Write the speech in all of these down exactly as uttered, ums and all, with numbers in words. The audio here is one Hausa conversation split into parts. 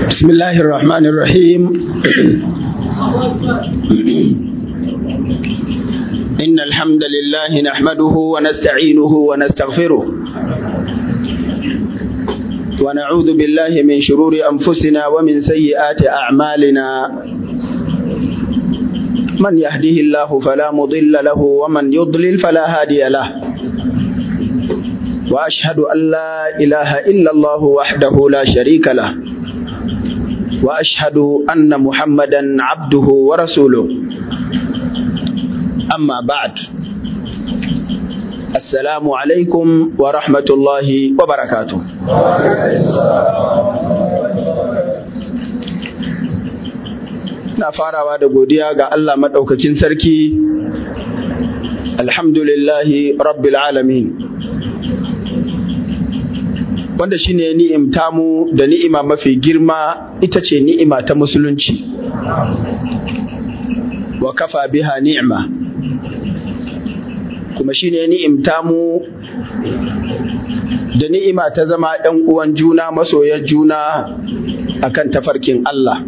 بسم الله الرحمن الرحيم. إن الحمد لله نحمده ونستعينه ونستغفره ونعوذ بالله من شرور أنفسنا ومن سيئات أعمالنا. من يهده الله فلا مضل له ومن يضلل فلا هادي له. وأشهد أن لا إله إلا الله وحده لا شريك له وأشهد أن محمدا عبده ورسوله. أما بعد، السلام عليكم ورحمة الله وبركاته. na farawa da godiya ga Allah maɗaukakin sarki, alhamdulillahi rabbil alamin, wanda shi ne ni'imta mu da ni'ima mafi girma, ita ce ni'ima ta musulunci, wa kafa biha ni'ima, kuma shi ne ni'imta mu da ni'ima ta zama ‘yan uwan juna, masoyan juna akan tafarkin Allah.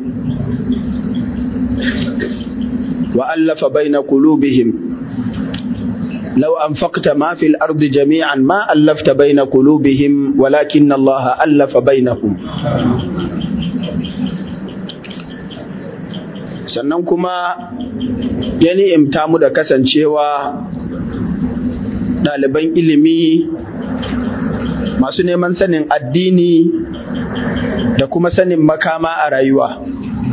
وألف بين قلوبهم لو أنفقت ما في الأرض جميعا ما ألفت بين قلوبهم ولكن الله ألف بينهم. sannan kuma ya ni'imta mu da kasancewa ɗaliban ilimi masu neman sanin addini da kuma sanin makama a rayuwa.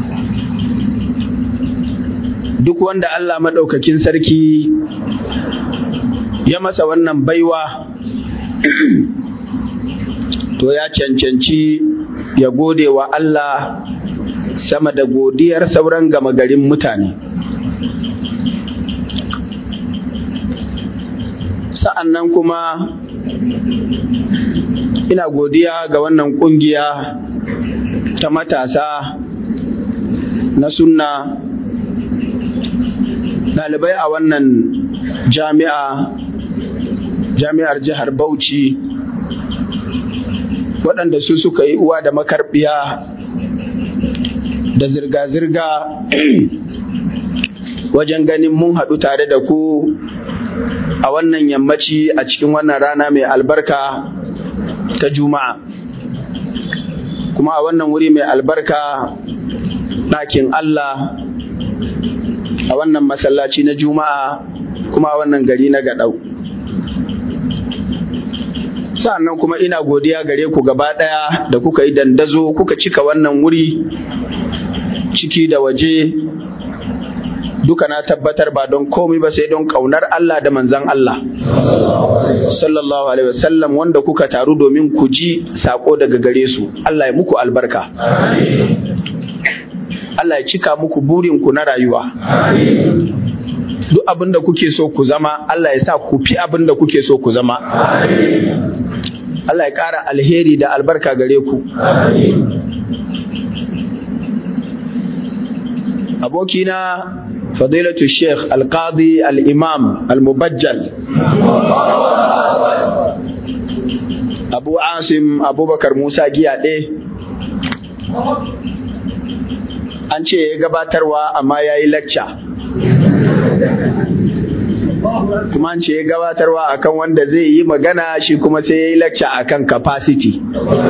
Duk wanda Allah maɗaukakin sarki ya masa wannan baiwa to ya cancanci ya gode wa Allah sama da godiyar sauran gama garin mutane. Sa'annan kuma ina godiya ga wannan ƙungiya ta matasa na sunna, ɗalibai a wannan jami'a jami'ar jihar Bauchi, waɗanda su suka yi uwa da makarbiya da zirga-zirga wajen ganin mun haɗu tare da ku a wannan yammaci a cikin wannan rana mai albarka ta Juma'a, kuma a wannan wuri mai albarka ɗakin Allah, a wannan masallaci na Juma'a, kuma a wannan gari na Gaɗau. Sa'annan kuma ina godiya gare ku gaba ɗaya da kuka yi dandazo, kuka cika wannan wuri ciki da waje, duka na tabbatar ba don komai ba sai don ƙaunar Allah da manzan Allah sallallahu alaihi wasallam, wanda kuka taru domin ku ji sako daga gare su. Allah ya muku albarka. Allah ya cika muku burinku na rayuwa. Duk abin da kuke so ku zama, Allah ya sa ku fi abin da kuke so ku zama. Allah ya ƙara alheri da albarka gare ku. Abokina Fadilatu Sheikh Al-Qadi Al-Imam Al-Mubajjal Abu Asim Abubakar Musa Giyaɗe, an ce ya gabatarwa amma ya yi lecture, kuma an ce ya gabatarwa akan wanda zai yi magana, shi kuma sai ya yi lecture akan capacity.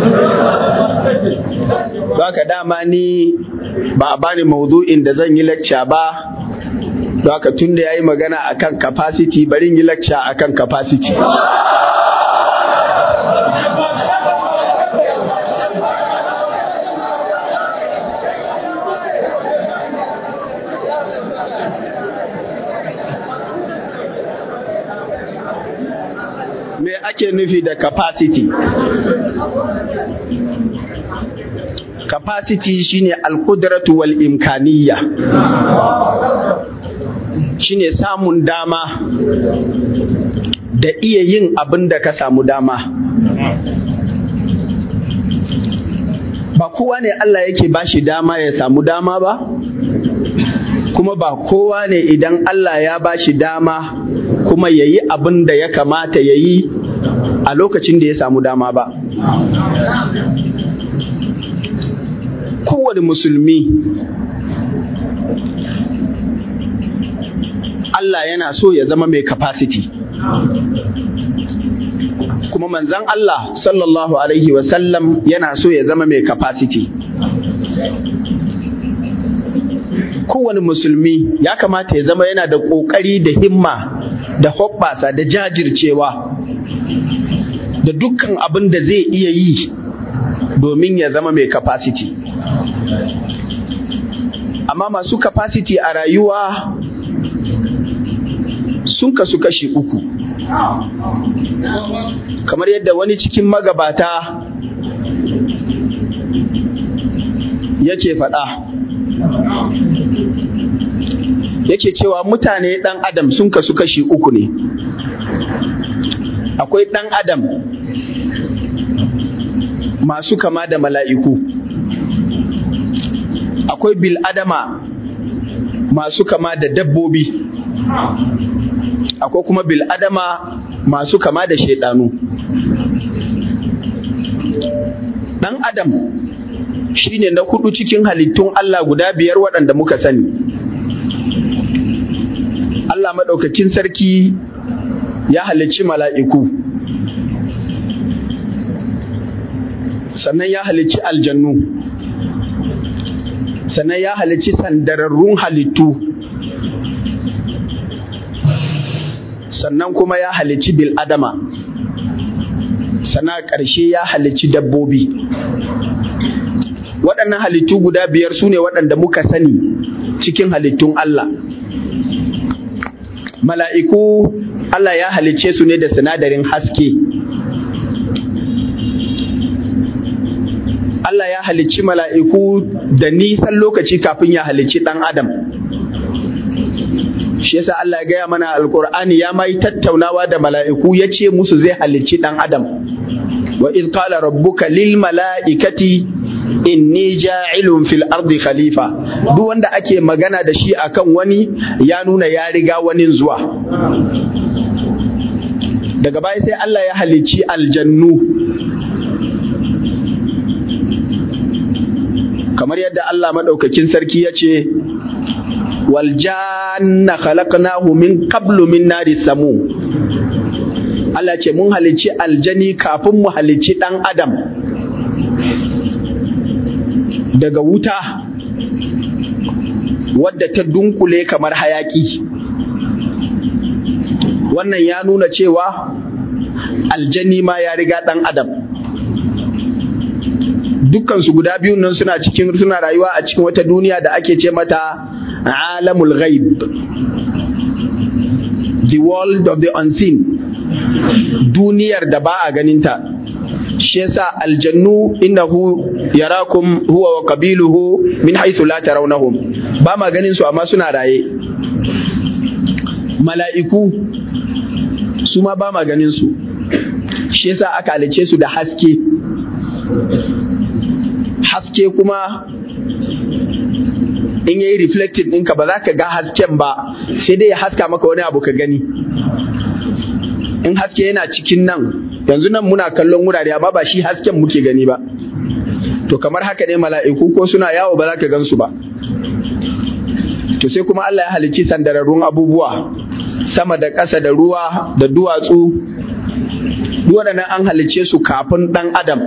Baka dama ni ba a bani maudu'in da zan yi lecture ba, baka tun da ya yi magana akan capacity, bari yi lecture akan capacity. Me ake nufi da capacity? Capacity shine al-qudratu wal imkaniyya, shine samun dama da iya yin abin da ka samu dama. Ba kowa ne Allah yake bashi dama ya samu dama ba, kuma ba kowa ne idan Allah ya bashi dama kuma ya yi abin da ya kamata ya yi a lokacin da ya samu dama ba. kowane musulmi Allah yana so ya zama mai capacity. Kuma manzon Allah sallallahu alaihi wasallam yana so ya zama mai capacity. Kowane musulmi ya kamata ya zama yana da ƙoƙari da himma da hoɓɓasa da jajircewa da dukkan abin da zai iya yi domin ya zama mai capacity. Amma masu capacity a rayuwa sun kasu kashi uku. Kamar yadda wani cikin magabata yake faɗa, yake cewa mutane ɗan adam sun kasu kashi uku ne. Akwai ɗan adam masu kama da mala'iku, akwai bil'adama masu kama da dabbobi, akwai kuma bil'adama masu kama da shaidanu. Ɗan adam shi ne na hudu cikin halittun Allah guda biyar waɗanda muka sani. Allah maɗaukakin sarki ya halicci mala'iku, sannan ya halicci aljannu, sannan ya halicci sandararrun halittu, sannan kuma ya halicci bil'adama, sannan ƙarshe ya halicci dabbobi. Waɗannan halittu guda biyar su ne waɗanda muka sani cikin halittun Allah. Mala'iku Allah ya halicce su ne da sinadarin haske. Allah ya halicci mala'iku da nisan lokaci kafin ya halicci ɗan Adam. Shi yasa Allah ya gaya mana Alƙur'ani ya mai tattaunawa da mala'iku ya ce musu zai halicci ɗan Adam. Wa iz qala rabbuka lil mala'ikati inni ja'ilun fil ardi khalifa. Duk wanda ake magana da shi akan wani ya nuna ya riga wani zuwa. Daga baya sai Allah ya halicci aljannu, kamar yadda Allah madaukakin sarki ya ce wal janna khalaqnahu min qablu min nari samum. Allah ce mun halicci aljani kafin mu halicci dan adam daga wuta wadda ta dunkule kamar hayaki. Wannan ya nuna cewa aljani ma ya riga ɗan adam. Dukkansu guda biyun nan suna cikin suna rayuwa a cikin wata duniya da ake ce mata alamul ghaib, the world of the unseen, duniyar da ba a ganinta. Shi yasa aljannu innahu yarakum huwa wa qabiluhu min haythu la tarawnahum, ba ma ganin su amma suna raye. Mala'iku su ma ba ma ganin su, shi yasa aka halice su da haske. Haske kuma in yayi reflected ɗinka ba za ka ga hasken ba, sai dai ya haska maka wani abu ka gani. In haske yana cikin nan, yanzu nan muna kallon wurare amma ba shi hasken muke gani ba. To kamar haka ne mala'iku ko suna yawo ba za ka gan su ba. To sai kuma Allah ya halicci sandararrun abubuwa, sama da ƙasa da ruwa da duwatsu, waɗannan an halicce su kafin ɗan adam.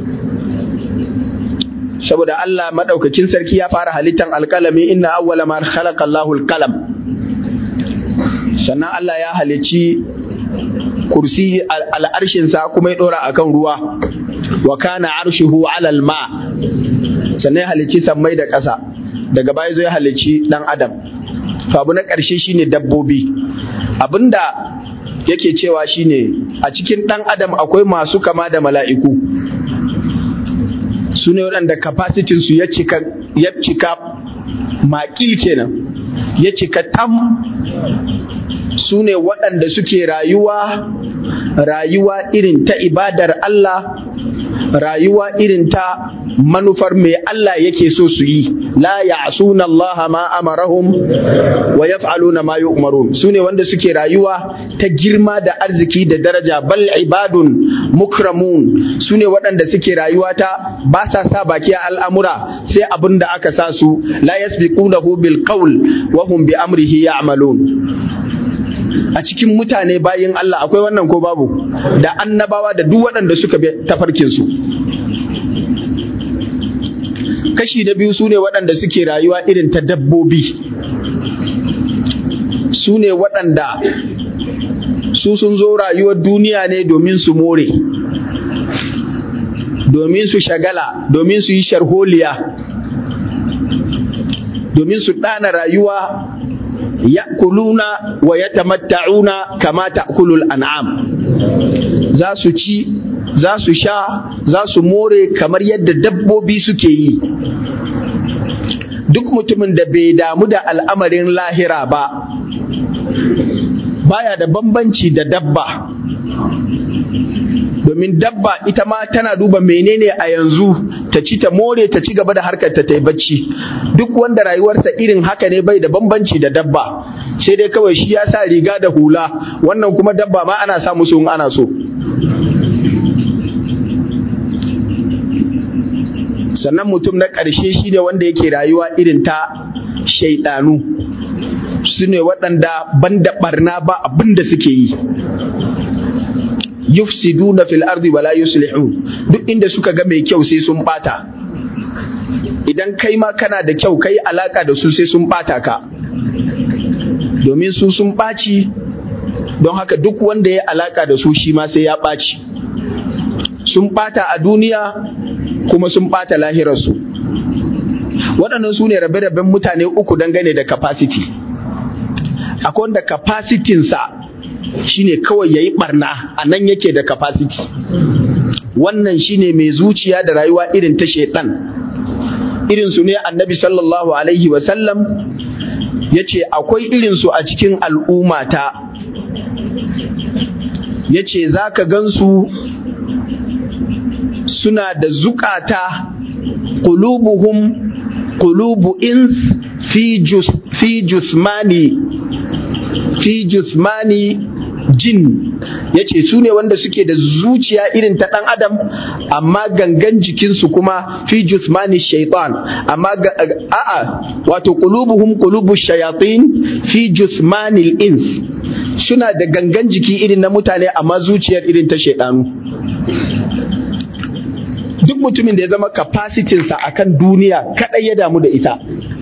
Saboda Allah maɗaukakin sarki ya fara halittan alƙalami, inna awwala ma khalaqa Allahu alqalam. Sannan Allah ya halicci kursi al'arshinsa kuma ya ɗora akan ruwa, wa kana arshuhu alal ma. Sannan ya halicci sammai da ƙasa, daga baya zai halicci ɗan adam. To abu na ƙarshe shine dabbobi. Abinda yake cewa shine a cikin ɗan adam akwai masu kama da mala'iku, su ne waɗanda capacity su ya cika ya cika makil kenan, ya cika tam. Su ne waɗanda suke rayuwa rayuwa irin ta ibadar Allah rayuwa irin ta manufar me Allah yake so su yi, la ya'suna Allah ma amarahum wa yaf'aluna ma yu'marun. Sune wanda suke rayuwa ta girma da arziki da daraja, bal ibadun mukramun. Sune waɗanda suke rayuwa ta ba sa sa baki a al'amura sai abin da aka sa su, la yasbiqunahu bil qawl wa hum bi amrihi ya'malun. A cikin mutane bayin Allah akwai wannan ko babu? Da annabawa da duk waɗanda suka bi tafarkin su. Kashi na biyu sune waɗanda suke rayuwa irin ta dabbobi, sune waɗanda su sun zo rayuwar duniya ne domin su more, domin su shagala, domin su yi sharholiya, domin su ɗana rayuwa, ya'kuluna wa yatamatta'una kama ta'kulul an'am. Za su ci, za su sha, za su more kamar yadda dabbobi suke yi. Duk mutumin da bai damu da al'amarin lahira ba, baya da bambanci da dabba. Domin dabba ita ma tana duba menene a yanzu, ta ci ta more ta ci gaba da harkar ta ta yi bacci. Duk wanda rayuwarsa irin haka ne bai da bambanci da dabba, sai dai kawai shi ya sa riga da hula, wannan kuma dabba ma ana sa musu in ana so. Sannan mutum na ƙarshe shi ne wanda yake rayuwa irin ta shaidanu, su ne waɗanda banda ɓarna ba abin da suke yi. Yufsiduna fil ardi wala yuslihun. Duk inda suka ga mai kyau sai sun bata. Idan kai ma kana da kyau kai alaka da su sai sun bata ka, domin su sun ɓaci, don haka duk wanda ya alaka da su shi ma sai ya ɓaci. Sun ɓata a duniya kuma sun ɓata lahirarsu. Waɗannan su ne rabe-raben mutane uku dangane da capacity. Akwai wanda capacitinsa shine kawai yayi barna, a nan yake da capacity. Wannan shine mai zuciya da rayuwa irin ta shaitan. Irin su ne Annabi sallallahu alaihi wa sallam yace akwai irin su a cikin al'ummata. Yace zaka gansu suna da zukata, qulubuhum qulubu ins fi jus fi jusmani fi jusmani jin. Yace su ne wanda suke da zuciya irin ta ɗan adam, amma gangan jikinsu kuma fi jusmani shaitan, amma a'a wato qulubuhum qulubu shayatin fi jusmanil ins. Suna da gangan jiki irin na mutane amma zuciyar irin ta shaitanu. Duk mutumin da ya zama capacitynsa akan duniya kadai ya damu da ita,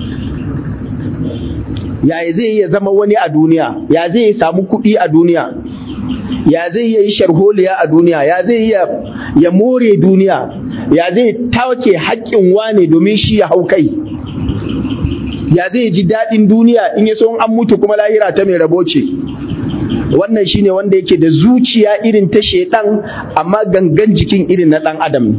ya zai iya zama wani a duniya, ya zai samu kuɗi a duniya, ya zai iya yi sharholiya a duniya, ya zai iya ya more duniya, ya zai take haƙƙin wane domin shi ya hau kai, ya zai ji daɗin duniya in ya so an mutu kuma lahira ta mai rabo ce. Wannan shine wanda yake da zuciya irin ta shedan amma gangan jikin irin na ɗan adam.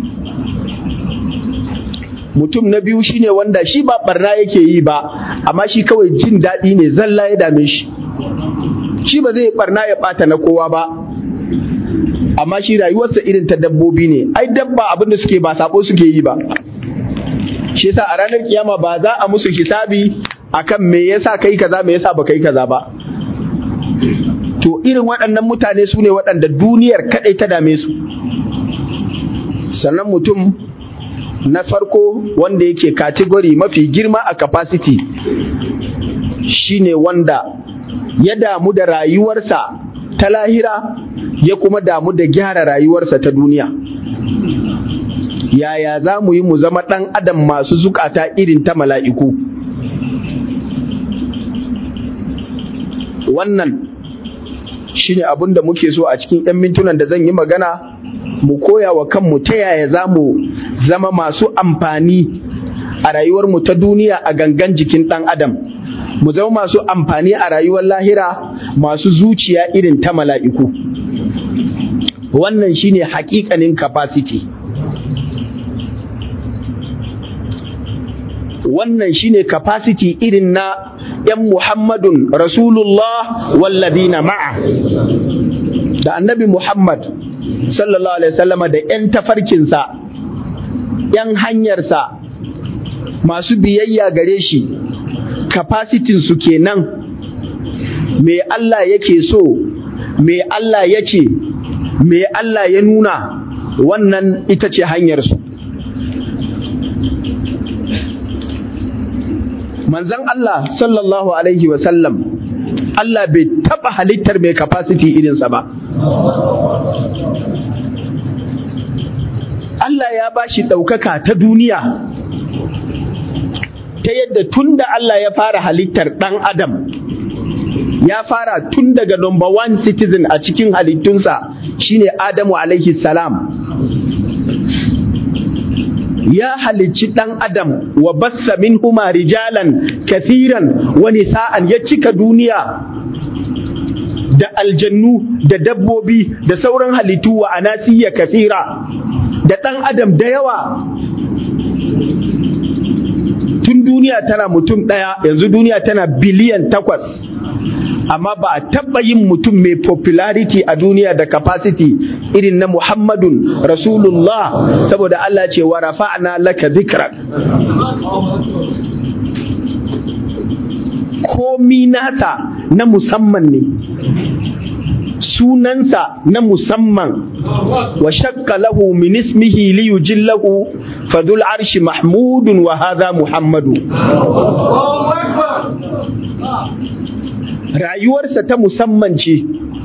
Mutum na biyu shine wanda shi ba barna yake yi ba, amma shi kawai jin daɗi ne zalla ya dame shi. Shi ba zai barna ya ɓata na kowa ba, amma shi rayuwarsa irin ta dabbobi ne. Ai dabba abin da suke ba sabo suke yi ba. Shi yasa a ranar kiyama ba za a musu hisabi akan me yasa kai kaza me yasa ba kai kaza ba. To irin waɗannan mutane su ne waɗanda duniyar kaɗai ta dame su. Sannan mutum na farko wanda yake category mafi girma a capacity shine wanda ya damu da rayuwarsa ta lahira ya kuma damu da gyara rayuwarsa ta duniya. Yaya za mu yi mu zama ɗan adam masu zukata irin ta mala'iku? Wannan shine abin da muke so a cikin 'yan mintunan da zan yi magana, mu koya wa kanmu ta yaya za mu zama masu amfani a rayuwarmu ta duniya a gangan jikin ɗan adam, mu zama masu amfani a rayuwar lahira masu zuciya irin ta mala'iku. Wannan shine hakikanin capacity. Wannan shine capacity irin na ‘yan Muhammadun Rasulullah walladina ma'a. Da annabi Muhammad sallallahu alaihi wasallama da 'yan tafarkinsa, 'yan hanyarsa masu biyayya gare shi, kapasitinsu kenan, me Allah yake so, me Allah ya ce, me Allah ya nuna, wannan ita ce hanyarsu. Manzon Allah sallallahu alaihi wasallam, Allah bai taɓa halittar mai capacity irinsa ba. Allah ya ba shi ɗaukaka ta duniya ta yadda tun da Allah ya fara halittar ɗan Adam, ya fara tun daga number one citizen a cikin halittunsa shine Adamu alaihi salam. Ya halicci ɗan Adam wa bassa minhuma rijalan kathiran wa nisa'an, ya cika duniya da aljannu da dabbobi da sauran halittu wa anasiyya kathira, da ɗan Adam da yawa. Tun duniya tana mutum ɗaya, yanzu duniya tana biliyan takwas, amma ba a taɓa yin mutum mai popularity a duniya da capacity irin na Muhammadun Rasulullah, saboda Allah ce wa rafa'na laka dhikrak. Komi nasa na musamman ne, sunansa na musamman. Wa shakka lahu min ismihi li yujillahu fadhul arshi mahmudun wa hadha Muhammadu. Rayuwarsa ta musamman ce,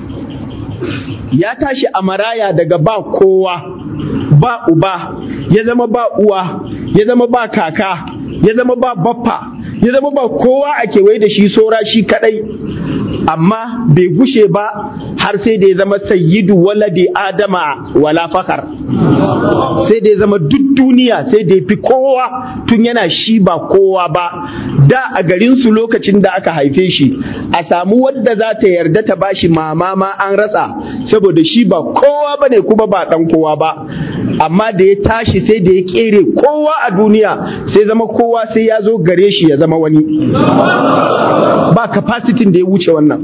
ya tashi a maraya daga ba kowa, ba uba, ya zama ba uwa, ya zama ba kaka, ya zama ba baffa, ya zama ba kowa a kewaye da shi, saura shi kadai, amma bai gushe ba har sai da ya zama sayyidu waladi adama wala fakar. Sai da ya zama duk duniya sai da ya fi kowa tun yana shi ba kowa ba. Da a garinsu lokacin da aka haife shi, a samu wadda za ta yarda ta bashi mama ma an rasa, saboda shi ba kowa ba ne kuma ba ɗan kowa ba. Amma da ya tashi sai da ya kere kowa a duniya, sai zama kowa sai ya zo gare shi ya zama wani. Ba capacity da ya wuce wannan.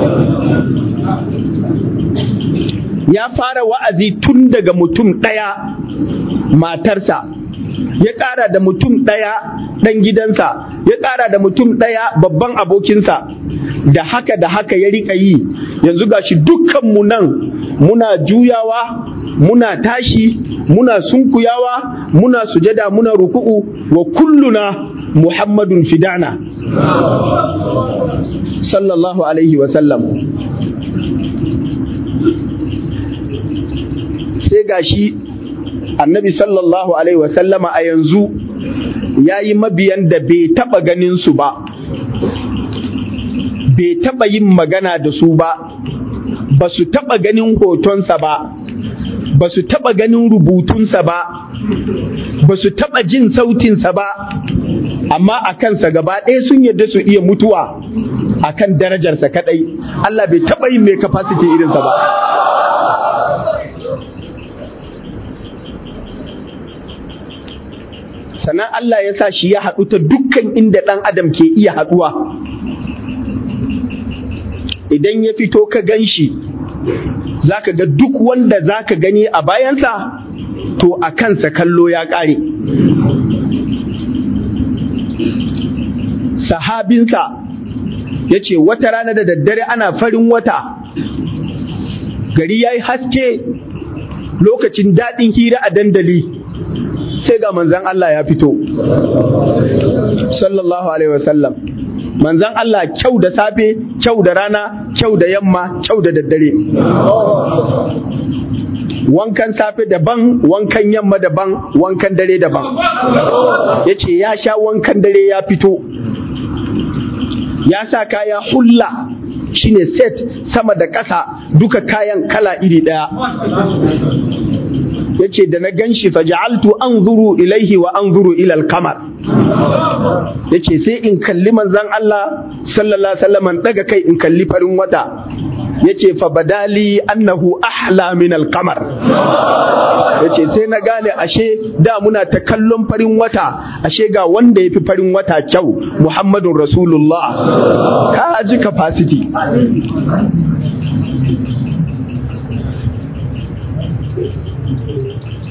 Ya fara wa'azi tun daga mutum ɗaya, matarsa, ya ƙara da mutum ɗaya ɗan gidansa, ya ƙara da mutum ɗaya babban abokinsa, da haka da haka ya riƙa yi. Yanzu gashi dukkanmu nan muna juyawa, muna tashi, muna sunkuyawa, muna sujada, muna ruku'u, wa kulluna Muhammadun fidana sallallahu alaihi wa sallam. Sai gashi annabi sallallahu alaihi wa sallama a yanzu yayi mabiyan da bai taba ganin su ba, bai taba yin magana da su ba, ba su taba ganin hotonsa ba, ba su taba ganin rubutunsa ba, ba su taba jin sautinsa ba, amma a kansa gaba ɗaya sun yadda su iya mutuwa a kan darajarsa kaɗai. Allah bai taba yin mai capacity irinsa ba. Sannan Allah ya sa shi ya haɗu ta dukkan inda ɗan adam ke iya haɗuwa. Idan ya fito ka gan shi, za ka ga duk wanda za ka gani a bayansa, to a kansa kallo ya ƙare. Sahabinsa ya ce wata rana da daddare ana farin wata, gari ya yi haske, lokacin daɗin hira a dandali, sai ga manzan Allah ya fito sallallahu alaihi wasallam. Manzan Allah kyau da safe, kyau da rana, kyau da yamma, kyau da daddare. Wankan safe daban, wankan yamma daban, wankan dare daban. Ya ce ya sha wankan dare ya fito, ya sa kaya hulla, shine set sama da ƙasa, duka kayan kala iri ɗaya. Ya ce da na gan shi faja'altu anzuru ilaihi wa anzuru ilal kamar. Ya ce sai in kalli manzan Allah sallallahu alaihi wasallam, daga kai in kalli farin wata. Ya ce fa badali annahu ahla min al-qamar. Ya ce sai na gane ashe da muna ta kallon farin wata, ashe ga wanda ya fi farin wata kyau, Muhammadun Rasulullah. Ka ji capacity.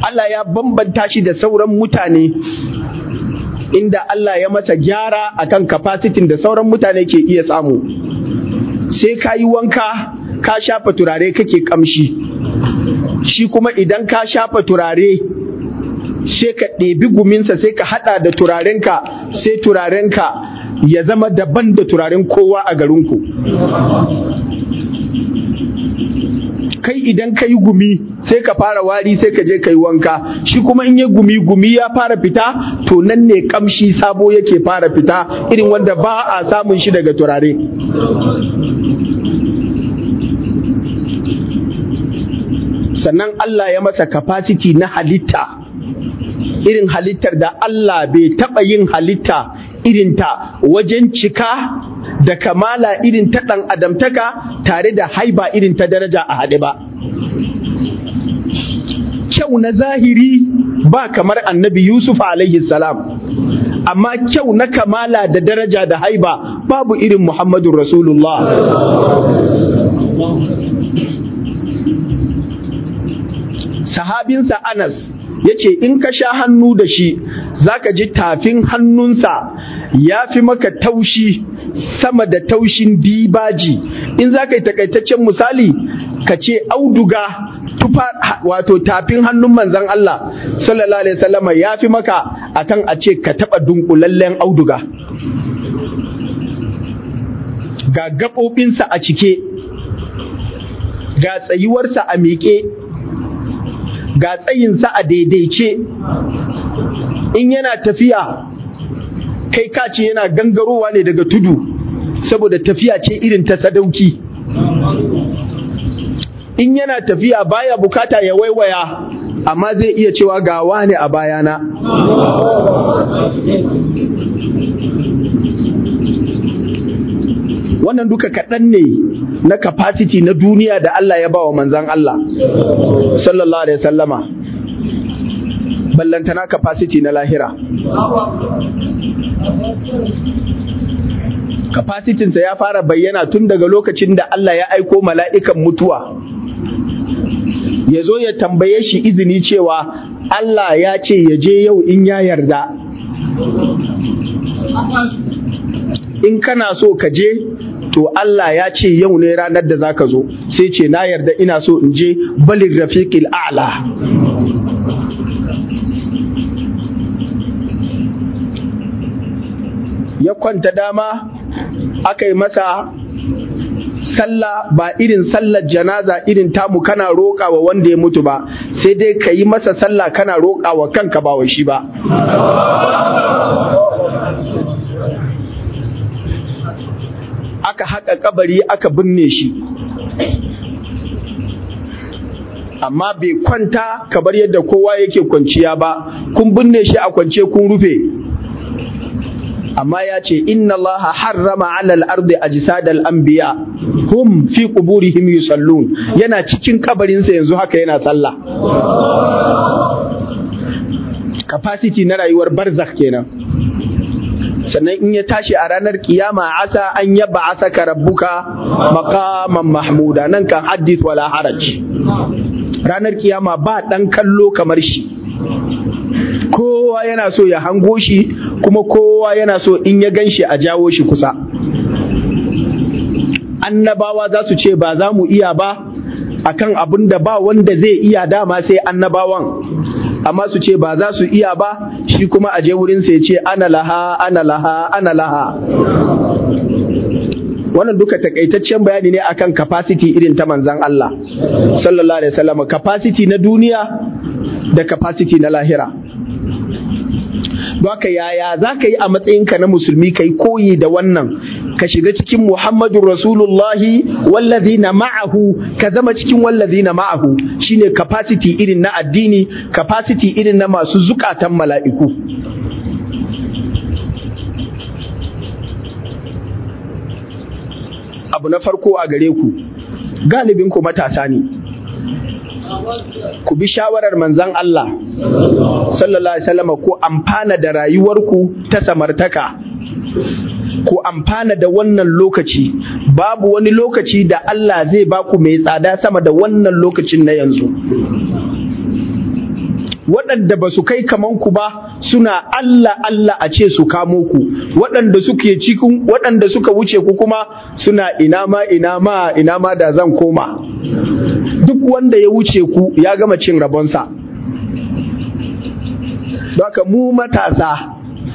Allah ya bambanta shi da sauran mutane inda Allah ya masa gyara akan capacity da sauran mutane ke iya samu. Sai ka yi wanka ka shafa turare kake kamshi, shi kuma idan ka shafa turare sai ka ɗebi guminsa sai ka haɗa da turarenka, sai turarenka ya zama daban da turaren kowa a garinku. Kai idan ka yi gumi sai ka fara wari sai ka je ka yi wanka, shi kuma in yi gumi gumi ya fara fita, to nan ne kamshi sabo yake fara fita, irin wanda ba a samun shi daga turare. Sannan Allah ya masa capacity na halitta, irin halittar da Allah bai taɓa yin halitta irinta wajen cika da kamala irin ta ɗan adamtaka tare da haiba irin ta daraja a haɗe ba. Kyau na zahiri ba kamar annabi Yusuf alaihi salam, amma kyau na kamala da daraja da haiba babu irin Muhammadun Rasulullah. Sahabinsa Anas ya ce in ka sha hannu da shi za ka ji tafin hannunsa ya fi maka taushi sama da taushin dibaji. In za ka yi takaitaccen misali ka ce auduga tufa, wato tafin hannun manzan Allah sallallahu alaihi wasallam ya fi maka akan a ce ka taɓa dunkulallen auduga. Ga gaɓoɓinsa a cike, ga tsayuwarsa a miƙe, ga tsayinsa a daidaice, in yana tafiya kai kace yana gangarowa ne daga tudu saboda tafiya ce irin ta sadauki. In yana tafiya baya bukata ya waiwaya, amma zai iya cewa ga wane a bayana. Wannan duka kaɗan ne na capacity na duniya da Allah ya ba wa manzan Allah sallallahu alaihi wasallama, ballantana capacity na lahira. Capacitinsa ya fara bayyana tun daga lokacin da Allah ya aiko mala'ikan mutuwa ya zo ya tambaye shi izini cewa Allah ya ce ya je yau in ya yarda. In kana so ka je, to Allah ya ce yau ne ranar da zaka zo, sai ce na yarda, ina so in je balir rafiqil a'la. Ya kwanta dama aka yi masa sallah, ba irin sallar janaza irin tamu kana roƙa wa wanda ya mutu ba, sai dai ka yi masa sallah kana roƙa wa kanka ba wa shi ba. Aka haƙa kabari aka binne shi, amma bai kwanta kamar yadda kowa yake kwanciya ba. Kun binne shi a kwance kun rufe, amma ya ce inna Allah harrama alal ardi ajsadal anbiya hum fi quburihim yusallun. Yana cikin kabarinsa yanzu haka yana sallah. Capacity na rayuwar barzakh kenan. Sannan in ya tashi a ranar kiyama, asa an yaba asa ka rabbuka maqaman mahmuda, nan kan hadith wala haraj. Ranar kiyama ba dan kallo kamar shi, kowa yana so ya hango shi, kuma kowa yana so in ya ganshi a jawo shi kusa. Annabawa za su ce ba za mu iya ba akan abin da ba wanda zai iya, dama sai annabawan, amma su ce ba za su iya ba, shi kuma a je wurin sai ce ana laha ana laha ana laha. Wannan duka takaitaccen bayani ne akan capacity irin ta manzan Allah sallallahu alaihi wasallam, capacity na duniya da capacity na lahira. Baka yaya za ka yi a matsayinka na musulmi ka yi koyi da wannan, ka shiga cikin Muhammadun Rasulullahi wallazina ma'ahu, ka zama cikin wallazina ma'ahu, shine capacity irin na addini, capacity irin na masu zukatan mala'iku. Abu na farko a gare ku, galibin ku matasa ne, ku bi shawarar manzan Allah sallallahu alaihi wasallam, ku amfana da rayuwarku ta samartaka, ku amfana da wannan lokaci. Babu wani lokaci da Allah zai baku mai tsada sama da wannan lokacin na yanzu. waɗanda ba su kai kaman ku ba suna Allah Allah a ce su kamo ku, waɗanda suke cikin waɗanda suka wuce ku kuma suna ina ma ina ma ina ma da zan koma. Duk wanda ya wuce ku ya gama cin rabonsa. Don haka mu matasa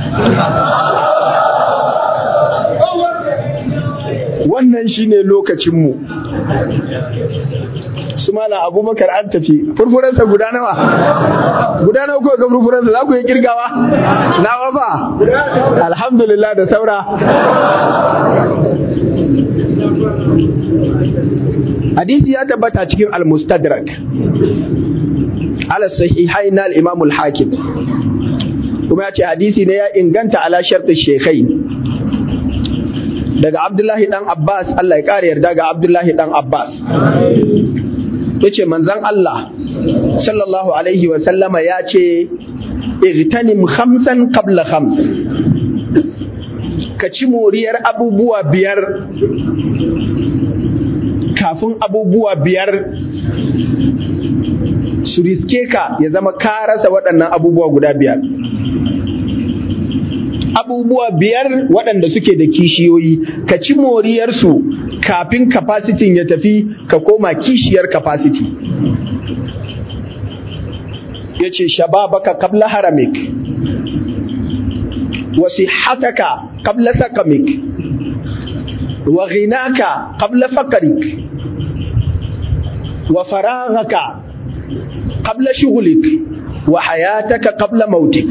wannan shine lokacinmu. Su Malam Abubakar an tafi, furfuransa guda nawa? Guda nawa kuka ga furfuransa, za ku yi kirgawa? Nawa ba? Alhamdulillah da saura. Hadisi ya tabbata cikin Al-Mustadrak ala sahihain na al-Imam al-Hakim, kuma ya ce hadisi ne ya inganta ala shartu shekai daga Abdullahi dan Abbas, Allah ya kare yarda ga Abdullahi dan Abbas. Yace manzon Allah sallallahu alaihi wa sallama ya ce igtanim khamsan qabla khams, ka ci moriyar abubuwa biyar kafin abubuwa biyar su riske ka, ya zama ka rasa waɗannan abubuwa guda biyar. Abubuwa biyar waɗanda suke da kishiyoyi, ka ci moriyarsu kafin capacity ya tafi ka koma kishiyar capacity. Ya ce shababaka qabla haramik wa sihhataka qabla sakamik wa ghinaka qabla faqrik wa faraghaka qabla shughlik wa hayataka qabla mautik.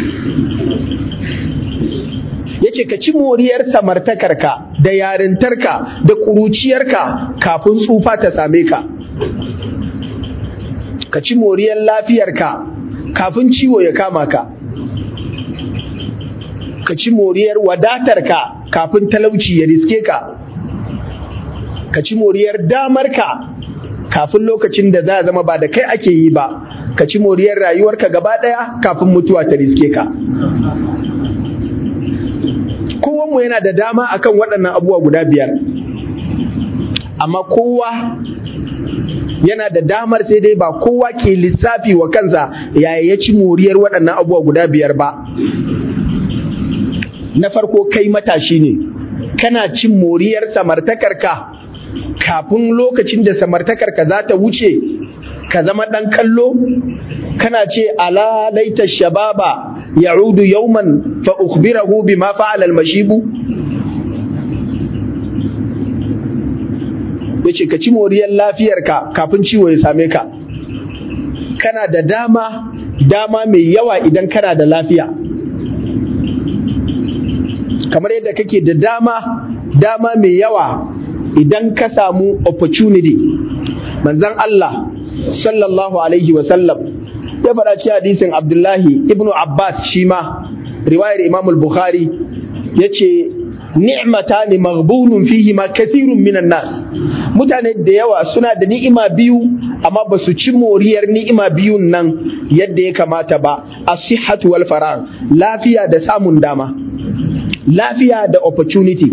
Yace ka ci moriyar samartakarka da yarintarka da ƙuruciyarka kafin tsufa ta same ka. Ka ci moriyar lafiyarka kafin ciwo ya kama ka. Ka ci moriyar wadatarka kafin talauci ya riske ka. Ka ci moriyar damarka kafin lokacin da za a zama ba da kai ake yi ba. Ka ci moriyar rayuwarka gaba ɗaya kafin mutuwa ta riske ka. Kowanmu yana da dama akan waɗannan abubuwa guda biyar, amma kowa yana da damar, sai dai ba kowa ke lissafi wa kansa yaya ya ci moriyar waɗannan abubuwa guda biyar ba. Na farko, kai matashi ne, kana cin moriyar samartakarka kafin lokacin da samartakarka za ta wuce ka zama ɗan kallo. Kana ce ala laita shababa ya'udu yawman fa ukhbirahu bima fa'ala al-mashibu. Yace ka ci moriyar lafiyarka kafin ciwo ya same ka. Kana da dama dama mai yawa idan kana da lafiya, kamar yadda kake da dama dama mai yawa idan ka samu opportunity. Manzon Allah sallallahu alaihi wa sallam ya faɗa cikin hadisin Abdullahi ibnu Abbas, shi ma riwayar Imam al-Bukhari, yace ni'matani maghbunun fihi ma kathirun minan nas. Mutane da yawa suna da ni'ima biyu amma ba su ci moriyar ni'ima biyun nan yadda ya kamata ba. As-sihhatu wal faragh, lafiya da samun dama, lafiya da opportunity.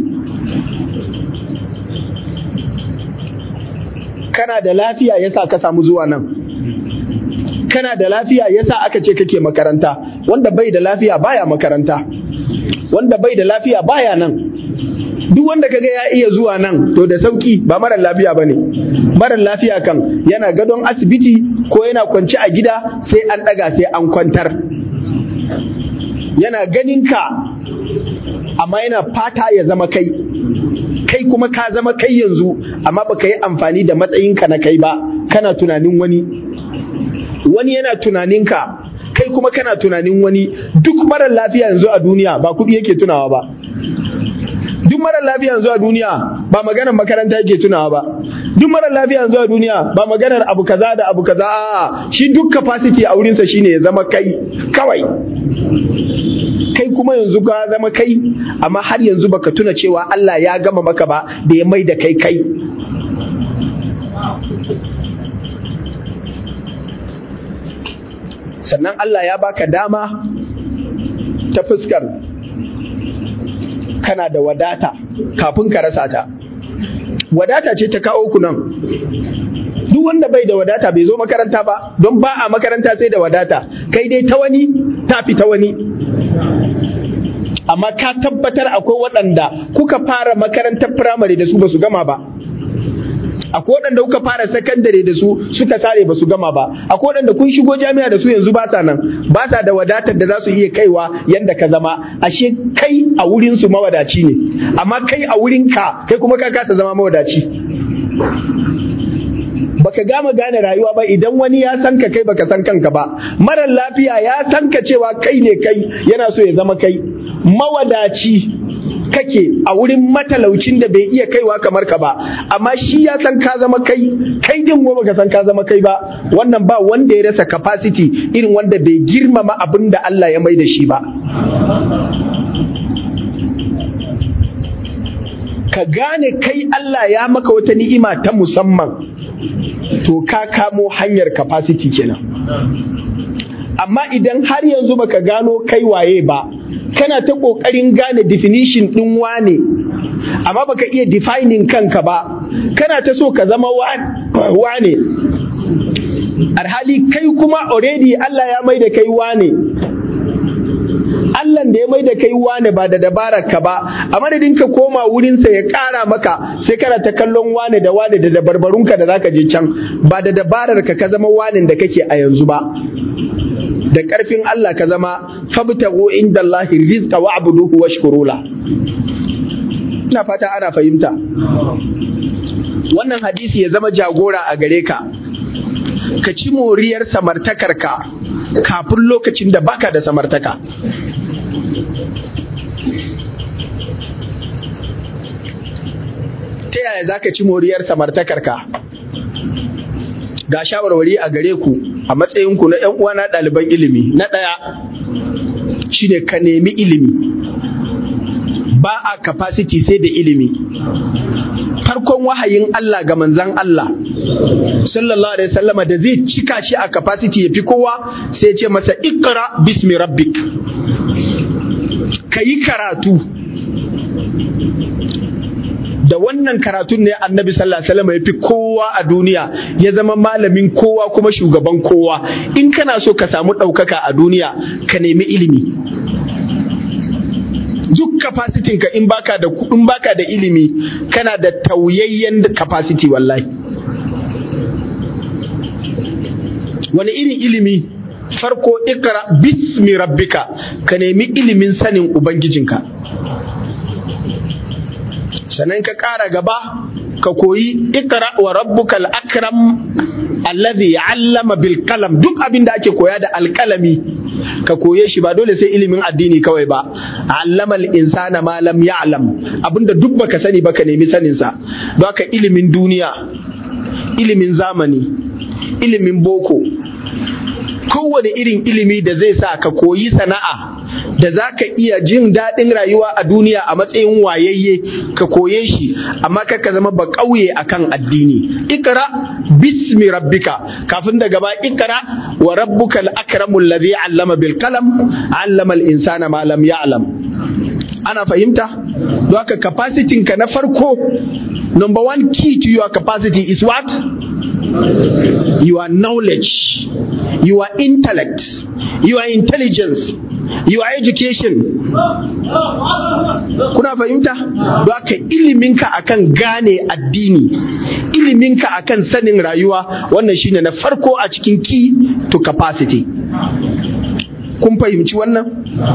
Kana da lafiya yasa ka samu zuwa nan, kana da lafiya yasa aka ce kake makaranta. Wanda bai da lafiya baya makaranta, wanda bai da lafiya baya nan. Duk wanda kaga ya iya zuwa nan to da sauki, ba marar lafiya bane. Marar lafiya kan yana gadon asibiti ko yana kwance a gida, sai an daga sai an kwantar. Yana ganin ka amma yana fata ya zama kai, kai kuma ka zama kai yanzu, amma baka yi amfani da matsayinka na kai ba, kana tunanin wani. Wani yana tunaninka, kai kuma kana tunanin wani. Duk marar lafiya yanzu a duniya ba kuɗi yake tunawa ba. Duk marar lafiya yanzu a duniya ba maganar makaranta yake tunawa ba. Duk marar lafiya yanzu a duniya ba maganar abu kaza da abu kaza. A'a, shi duk capacity a wurinsa shine ya zama kai kawai. Kai kuma yanzu ka zama kai, amma har yanzu baka tuna cewa Allah ya gama maka ba da ya mai da kai kai. Sannan Allah ya baka dama ta fuskar kana da wadata kafin ka rasa ta. Wadata ce ta kawo ku nan. Duk duk wanda bai da wadata bai zo makaranta ba, don ba a makaranta sai da wadata, kai dai ta wani ta fi ta wani. Amma ka tabbatar akwai waɗanda kuka fara makarantar firamare da su ba su gama ba, akwai waɗanda kuka fara sakandare da su suka sare ba su gama ba, akwai waɗanda kun shigo jami'a da su yanzu ba sa nan, ba sa da wadatar da za su iya kaiwa yanda ka zama. Ashe kai a wurin su mawadaci ne, amma kai a wurin ka kai kuma ka kasa zama mawadaci. Baka gama gane rayuwa ba idan wani ya san ka kai baka san kanka ba. Marar lafiya ya san ka cewa kai ne kai, yana so ya zama kai. Mawadaci kake a wurin matalaucin da bai iya kaiwa kamar ka ba, amma shi ya san ka zama kai, kai din goma ka san ka zama kai ba. Wannan ba wanda ya rasa capacity irin wanda bai girmama abin da Allah ya mai da shi ba. Ka gane kai Allah ya maka wata ni'ima ta musamman, to ka kamo hanyar capacity kenan. Amma idan har yanzu baka gano kai waye ba, kana ta ƙoƙarin gane definition ɗin wane, amma baka iya defining kanka ba, kana ta so ka zama wane, alhali kai kuma already Allah ya mai da kai wane. Allah da ya mai da kai wane ba da dabarar ka ba, a madadin ka koma wurinsa ya ƙara maka, sai kana ta kallon wane da wane da dabarbarunka da zaka je can, ba da dabarar ka ka zama wanen da kake a yanzu ba. Da ƙarfin Allah ka zama fabtagu indallahi rizqa wa'buduhu washkuru la. Ina fata ana fahimta. Wannan hadisi ya zama jagora a gare ka. Ka ci moriyar samartakarka kafin lokacin da baka da samartaka. Ta yaya zaka ci moriyar samartakarka? Ga shawarwari a gare ku a matsayinku na ‘yan uwana ɗaliban ilimi. Na ɗaya shine ka nemi ilimi, ba a capacity sai da ilimi. Farkon wahayin Allah ga manzan Allah sallallahu alaihi wasallama da zai cika shi a capacity ya fi kowa, sai ce masa iqra bismi rabbik, ka yi karatu. Da wannan karatun ne annabi sallallahu alaihi wasallam ya fi kowa a duniya, ya zama malamin kowa kuma shugaban kowa. In kana so ka samu ɗaukaka a duniya, ka nemi ilimi. Duk capacity ka in baka da in baka da ilimi, kana da tauyayyen capacity wallahi. Wani irin ilimi? Farko ikra bismi rabbika, ka nemi ilimin sanin ubangijinka. Sannan ka ƙara gaba ka koyi ikra wa rabbukal akram allazi allama bil qalam. Duk abin da ake koya da alƙalami ka koye shi, ba dole sai ilimin addini kawai ba. Allama al insana ma lam ya'lam, abinda duk baka sani ba ka nemi sanin sa. Don haka ilimin duniya, ilimin zamani, ilimin boko, kowane irin ilimi da zai sa ka koyi sana'a da za ka iya jin daɗin rayuwa a duniya a matsayin wayayye, ka koye shi, amma kar ka zama ba ƙauye akan addini. Ikra bismi rabbika, kafin da gaba ikra wa rabbukal akramul ladhi allama bil qalam allama al insana ma lam ya'lam. Ana fahimta? Don haka capacity ka na farko, number one key to your capacity is what? Your knowledge, your intellect, your intelligence, your education. Kuna fahimta? Don haka iliminka akan gane addini, iliminka akan sanin rayuwa, wannan shine na farko a cikin key to capacity. Kun fahimci wannan?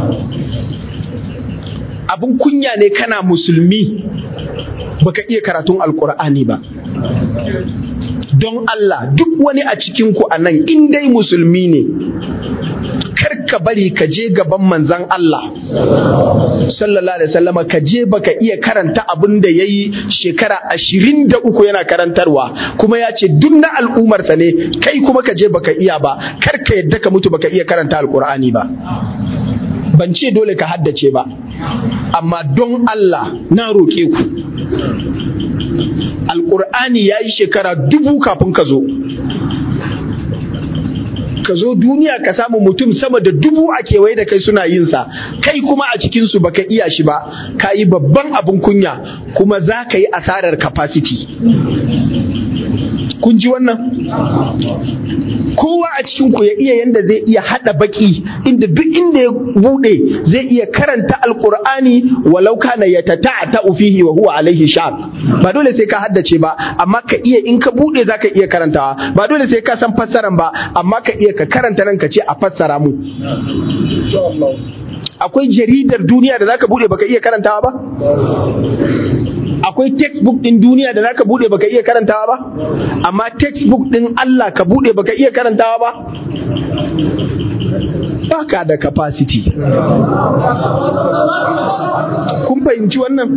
Abun kunya ne kana musulmi baka iya karatun alkur'ani ba. Don Allah, duk wani a cikinku a nan in dai musulmi ne, kar ka bari ka je gaban manzan Allah sallallahu alaihi wasallama ka je baka iya karanta abin da yayi shekara ashirin da uku yana karantarwa, kuma ya ce duk na al'umarsa ne, kai kuma ka je baka iya ba. Kar ka yadda ka mutu baka iya karanta alkur'ani ba. Ban ce dole ka haddace ba, amma don Allah na roƙe ku, alƙur'ani ya yi shekara dubu kafin ka zo. Ka zo duniya ka samu mutum sama da dubu a kewaye da kai suna yin sa, kai kuma a cikinsu baka iya shi ba, ka yi babban abin kunya, kuma za ka yi asarar capacity. kun ji wannan? Kowa a cikin ku ya iya yanda zai iya hada baki inda duk inda ya bude zai iya karanta alqur'ani walau kana yatata'ata fihi wa huwa alaihi shaq. Ba dole sai ka haddace ba, amma ka iya in ka bude zaka iya karantawa. Ba dole sai ka san fassaran ba, amma ka iya ka karanta nan ka ce a fassara mu. Akwai jaridar duniya da zaka bude baka iya karantawa ba? Akwai textbook din duniya da zaka bude baka iya karantawa ba? Amma textbook din Allah ka bude baka iya karantawa ba? Baka da capacity. Kun fahimci wannan?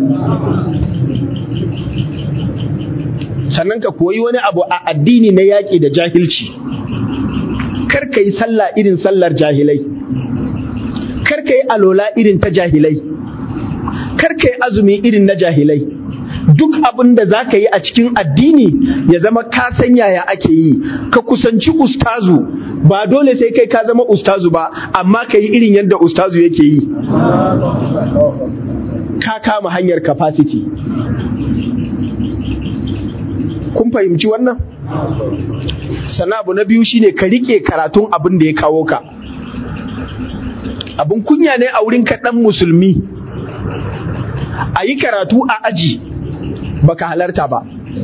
Sannan ka koyi wani abu a addini na yaƙi da jahilci. Kar ka yi sallah irin sallar jahilai. Kar ka yi alola irin ta jahilai. Kar ka yi azumi irin na jahilai. Duk abin da za ka yi a cikin addini ya zama ka san yaya ake yi. Ka kusanci ustazu, ba dole sai kai ka zama ustazu ba, amma ka yi irin yadda ustazu yake yi. Ka kama hanyar capacity. Kun fahimci wannan? Sana abu na biyu shine ka rike karatun abin da ya kawo ka. Abin kunya ne a wurin kaɗan musulmi a yi karatu a aji baka halarta ba.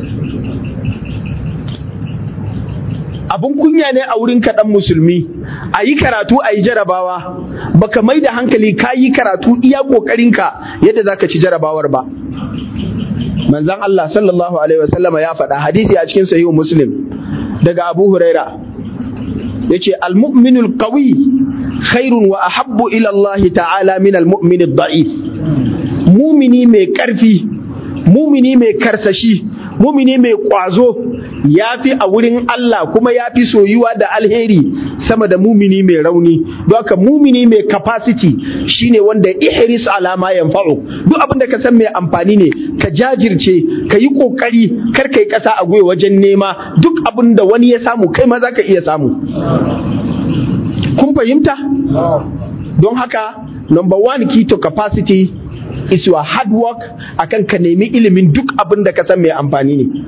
Abin kunya ne a wurin kaɗan musulmi a yi karatu a yi jarabawa baka mai da hankali ka yi karatu iya ƙoƙarinka yadda za ka ci jarabawar ba. Manzan Allah sallallahu Alaihi wasallama ya faɗa hadisi a cikin sahihu Muslim daga Abu Huraira ya ce al-mu'minul qawi khairun wa ahabbu ila Allah ta'ala min al-mu'min ad-da'if. Mumini mai ƙarfi, mumini mai karsashi, mumini mai ƙwazo yafi a wurin Allah kuma yafi soyuwa da alheri sama da mumini mai rauni. Don haka mumini mai capacity shine wanda ihris ala ma yanfa'u. Duk abin da ka san mai amfani ne ka jajirce, ka yi kokari, kar kai kasa a gwiwa wajen nema. Duk abin da wani ya samu kai ma zaka iya samu. Kun fahimta? Don haka number one key to capacity is your hard work akan ka nemi ilimin duk abin da ka san mai amfani ne.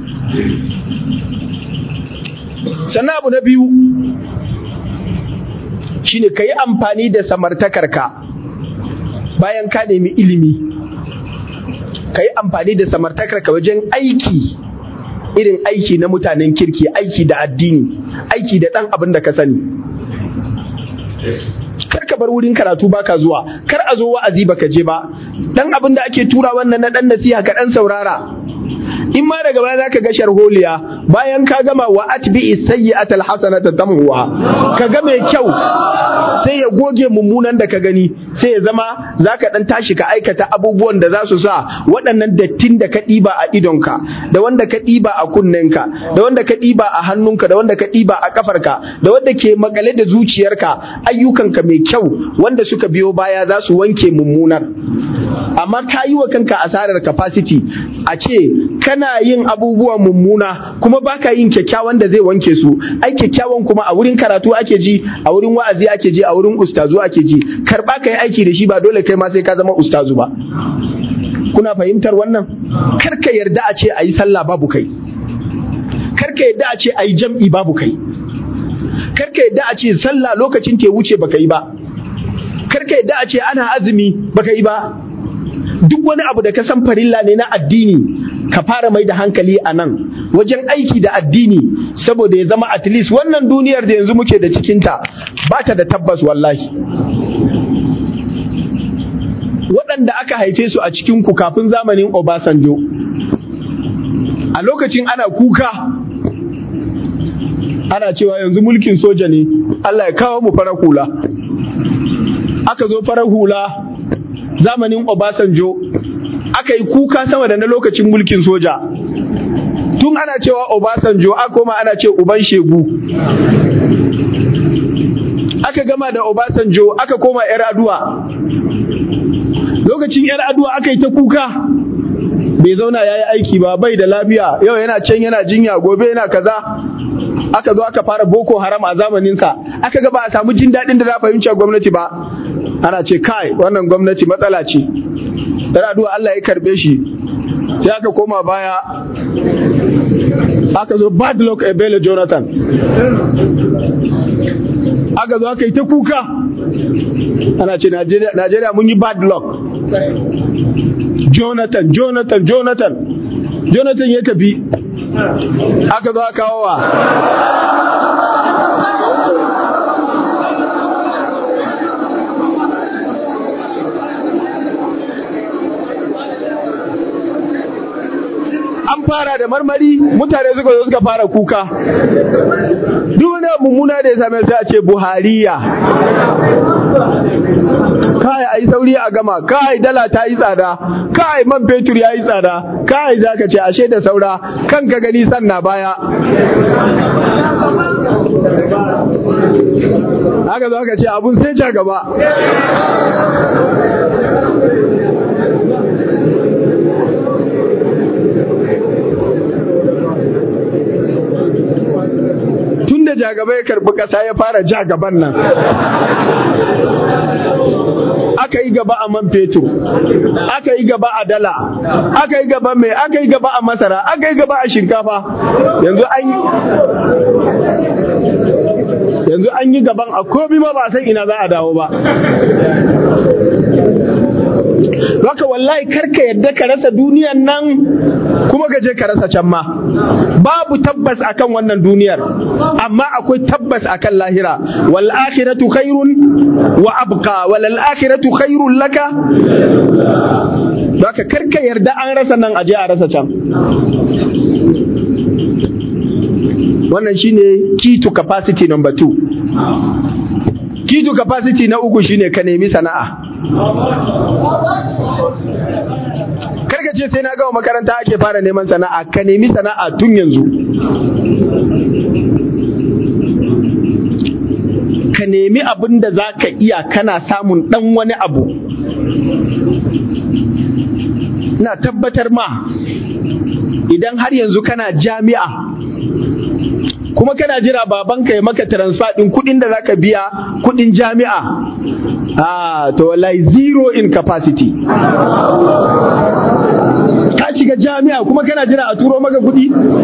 Sannan abu na biyu shine ka yi amfani da samartakarka bayan ka nemi ilimi. Ka yi amfani da samartakarka wajen aiki irin aiki na mutanen kirki, aiki da addini, aiki da ɗan abin da ka sani. Kar ka bar wurin karatu baka zuwa, kar a zo wa'azi baka je ba. Dan abin da ake tura wannan na dan nasiha ka dan saurara. In ma daga baya zaka ga sharholiya, bayan ka gama wa atbi'i sayyi'ata alhasanata tamhuha, ka ga mai kyau sai ya goge mummunan da ka gani, sai ya zama zaka dan tashi ka aikata abubuwan da za su sa waɗannan dattin da ka ɗiba a idonka, da wanda ka ɗiba a kunnenka, da wanda ka ɗiba a hannunka, da wanda ka ɗiba a kafarka, da wanda ke makale da zuciyarka, ayyukanka mai kyau wanda suka biyo baya za su wanke mummunar. Amma ka yi wa kanka asarar capacity a ce kana yin abubuwa mummuna kuma baka yin kyakkyawan da zai wanke su. Ai kyakkyawan kuma a wurin karatu ake ji, a wurin wa'azi ake ji, a wurin ustazu ake ji. Karba kai aiki da shi, ba dole kai ma sai ka zama ustazu ba. Kuna fahimtar wannan? Kar ka yarda a ce ayi sallah babu kai. Kar ka yarda a ce ayi jam'i babu kai. Kar ka yarda a ce sallah lokacin ke wuce baka yi ba. Kar ka yarda a ce ana azumi baka yi ba. Duk wani abu da ka san farilla ne na addini ka fara mai da hankali a nan wajen aiki da addini, saboda ya zama at least wannan duniyar da yanzu muke da cikinta ba ta da tabbas wallahi. Waɗanda aka haife su a cikinku kafin zamanin Obasanjo, a lokacin ana kuka ana cewa yanzu mulkin soja ne, Allah ya kawo mu farar hula. Aka zo farar hula zamanin Obasanjo, aka yi kuka sama da na lokacin mulkin soja. Tun ana cewa Obasanjo, aka koma ana ce uban shegu. Aka gama da Obasanjo, aka koma ‘yar aduwa. Lokacin ‘yar aduwa aka yi ta kuka, bai zauna ya yi aiki ba, bai da lafiya, yau yana can yana jinya, gobe yana kaza. Aka zo aka fara Boko Haram a zamaninsa, aka ga ba a samu jin daɗin da za a fahimci gwamnati ba. Ana ce kai wannan gwamnati matsala ce. Dan addu'a Allah ya karbe shi. sai aka koma baya aka zo bad luck Ebele Jonathan, aka zo aka yi ta kuka ana ce Najeriya mun yi bad luck. Jonathan Jonathan Jonathan Jonathan ya tafi, aka zo aka kawo wa an fara da marmari, mutane suka zo suka fara kuka. Duk wani mummuna da ya same sai a ce Buhariya. Kai ai sauri a gama, kai dala ta yi tsada, kai man fetur ya yi tsada, kai zaka ce ashe da saura, kanka gani sanna baya. Haka zo aka ce abun sai ja gaba. Da jagaba ya karbi kasa ya fara ja gaban nan, aka yi gaba a man fetur, aka yi gaba a dala, aka yi gaba mai, aka yi gaba a masara, aka yi gaba a shinkafa. Yanzu an yanzu an yi gaban a komi ma ba san ina za a dawo ba. Haka wallahi karka yadda ka rasa duniyan nan kuma ka je ka rasa can ma. Babu tabbas akan wannan duniyar, amma akwai tabbas akan lahira. Wal akhiratu khairun wa abqa wal akhiratu khairun laka. Haka karka yarda an rasa nan aje a rasa can. Wannan shine key to capacity number two. Key to capacity na uku shine ka nemi sana'a. Karka ce sai na gama makaranta ake fara neman sana'a, ka nemi sana'a tun yanzu. Ka nemi abin da za ka iya kana samun ɗan wani abu. Ina tabbatar ma idan har yanzu kana jami'a kuma kana jira babanka ya maka transfer din kudin da zaka biya kudin jami'a, ah to wallahi zero in capacity. Ka shiga jami'a kuma kana jira a turo maka kudi.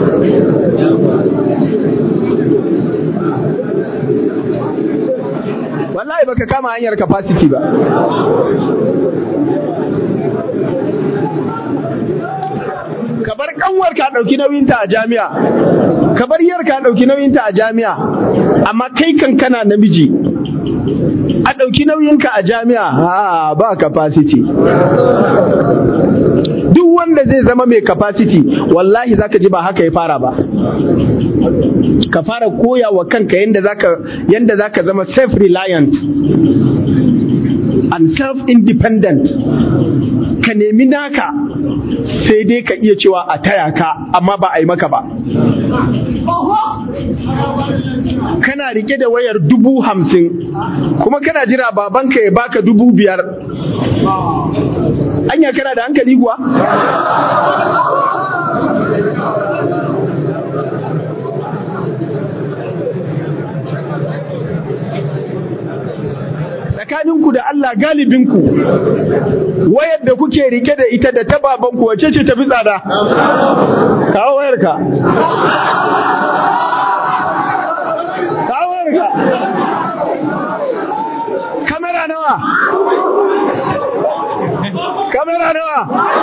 Wallahi baka kama hanyar capacity ba. Ka bar kanwar ka dauki nauyinta a jami'a, ka bar yar ka dauki nauyinta a jami'a, amma kai kan kana namiji a dauki nauyinka a jami'a, ha ba capacity. Duk wanda zai zama mai capacity wallahi zaka ji ba haka ya fara ba. Ka fara koya wa kanka yanda zaka yanda zaka zama self reliant and self independent. Ka nemi naka, sai dai ka iya cewa a taya ka amma ba a yi maka ba. Kana rike da wayar dubu hamsin kuma kana jira babanka ya baka dubu biyar. Anya kana da hankali kuwa? Tsakaninku da Allah galibinku wayar da kuke rike da ita da ta babanku wace ce tafi tsada? Kawo wayarka. Kawo wayarka. Kamera nawa? Kamera nawa?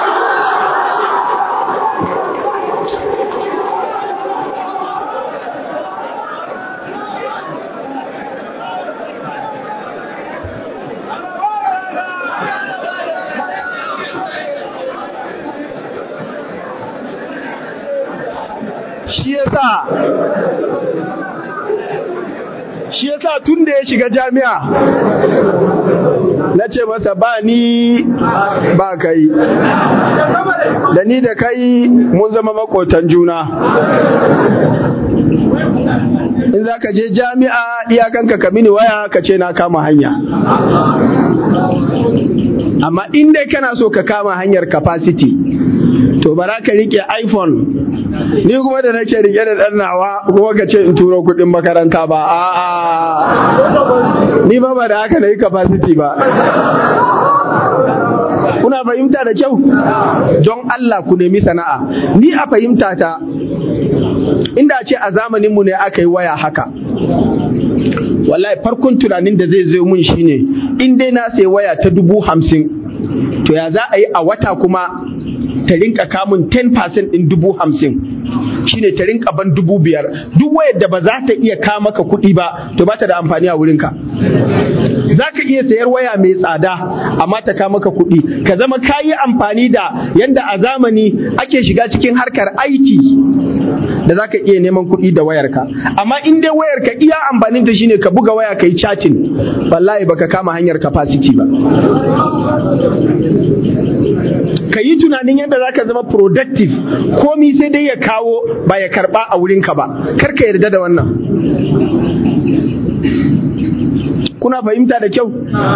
Shi yasa shi yasa tun da ya shiga jami'a na ce masa ba ni ba kai, da ni da kai mun zama makotan juna. In za ka je jami'a iyakanka ka mini waya ka ce na kama hanya, amma in dai kana so ka kama hanyar capacity to bara ka rike iPhone, ni kuma da nake rike da dan nawa kuma ka ce in turo kudin makaranta ba. A'a, ni ba ba da haka nayi capacity ba. kuna fahimta da kyau? Don Allah ku nemi sana'a. Ni a fahimta ta, inda ce a zamaninmu ne aka yi waya haka, wallahi farkon tunanin da zai zo mun shine in dai na sai waya ta dubu hamsin, to ya za a yi a wata kuma ta rinka kamun ten percent ɗin dubu hamsin, shine ta rinka ban dubu biyar. Duk wayar da ba za ta iya ka maka kuɗi ba, to ba ta da amfani a wurinka. Za ka iya sayar waya mai tsada amma ta ka maka kuɗi, ka zama ka yi amfani da yanda a zamani ake shiga cikin harkar aiki da za ka iya neman kuɗi da wayarka. Amma in dai wayarka iya amfanin ta shine ka buga waya ka yi chatting, wallahi baka kama hanyar capacity ba. Ka yi tunanin yadda za ka zama productive, komi sai dai ya kawo ba ya karɓa a wurinka ba. Kar ka yarda da wannan. Kuna fahimta da kyau?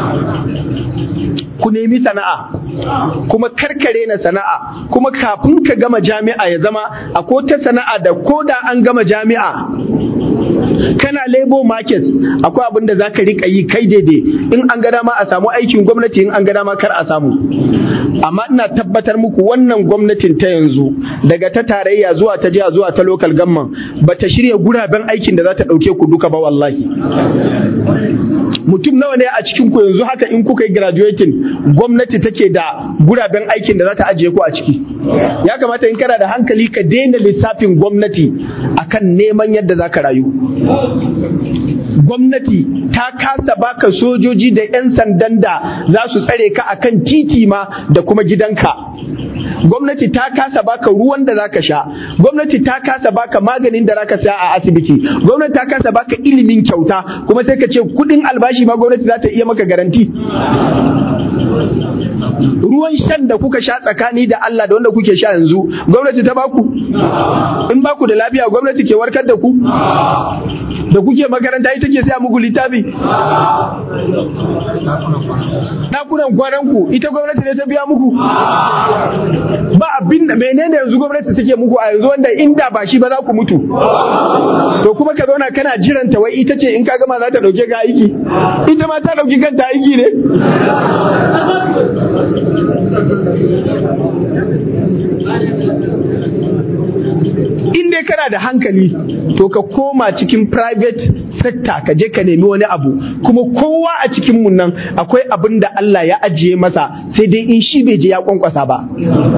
Ku nemi sana'a, kuma karkare na sana'a, kuma kafin ka gama jami'a ya zama akwai ta sana'a da ko da an gama jami'a kana labor market akwai abin da za ka riƙa yi kai daidai, in an ga dama a samu aikin gwamnati, in an ga dama kar a samu. Amma ina tabbatar muku wannan gwamnatin ta yanzu, daga ta tarayya zuwa ta jiha zuwa ta local government, ba ta shirya guraben aikin da za ta ɗauke ku duka ba wallahi. Mutum nawa ne a cikin ku yanzu haka in kuka yi graduating gwamnati take da guraben aikin da za ta ajiye ku a ciki? Ya kamata in kana da hankali ka daina lissafin gwamnati akan neman yadda za ka rayu. Gwamnati ta kasa baka sojoji da 'yan sandan da za su tsare ka akan titi ma da kuma gidanka. Gwamnati ta kasa baka ruwan da zaka sha. Gwamnati ta kasa baka maganin da zaka saya a asibiti. Gwamnati ta kasa baka ilimin kyauta, kuma sai ka ce kudin albashi ma gwamnati za ta iya maka garanti. Ruwan shan da kuka sha tsakani da Allah da wanda kuke sha yanzu, gwamnati ta baku? In baku da lafiya gwamnati ke warkar da ku? Da kuke makaranta ita ke saya muku littafi? Ɗakunan kwananku ita gwamnati ne ta biya muku? Ba abin da menene yanzu gwamnati take muku a yanzu wanda inda ba shi ba za ku mutu? To kuma ka zauna kana jiranta wai ita ce in ka gama za ta ɗauke ka aiki? Ita ma ta ɗauki kanta aiki ne? In dai kana da hankali to ka koma cikin private sector ka je ka nemi wani abu, kuma kowa a cikin mun nan akwai abin da Allah ya ajiye masa, sai dai in shi bai je ya kwankwasa ba.